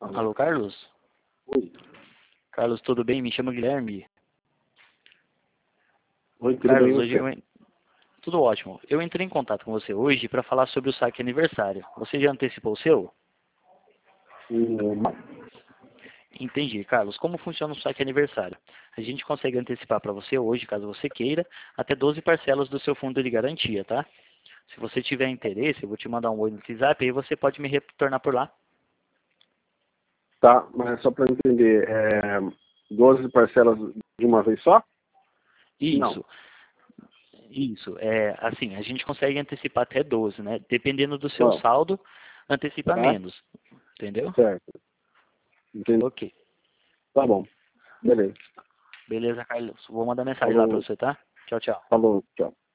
Alô, Carlos? Oi. Carlos, tudo bem? Me chamo Guilherme. Oi, tudo bem Carlos, hoje você? tudo ótimo. Eu entrei em contato com você hoje para falar sobre o saque aniversário. Você já antecipou o seu? Não. Entendi, Carlos. Como funciona o saque aniversário? A gente consegue antecipar para você hoje, caso você queira, até 12 parcelas do seu fundo de garantia, tá? Se você tiver interesse, eu vou te mandar um oi no WhatsApp e aí você pode me retornar por lá. Tá, mas só para entender, 12 parcelas de uma vez só? Não. Isso. Isso, assim, a gente consegue antecipar até 12, né? Dependendo do seu Ó, saldo, antecipa tá? menos, entendeu? Certo. Entendi. Ok, Tá bom. Beleza. beleza, Carlos. Vou mandar mensagem lá para Falou, você, tá? Tchau, tchau. falou, tchau.